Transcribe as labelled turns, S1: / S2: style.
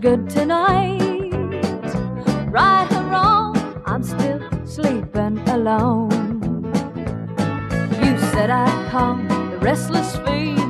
S1: good tonight. Right or wrong, I'm still sleeping alone. You said I'd calm the restless feet,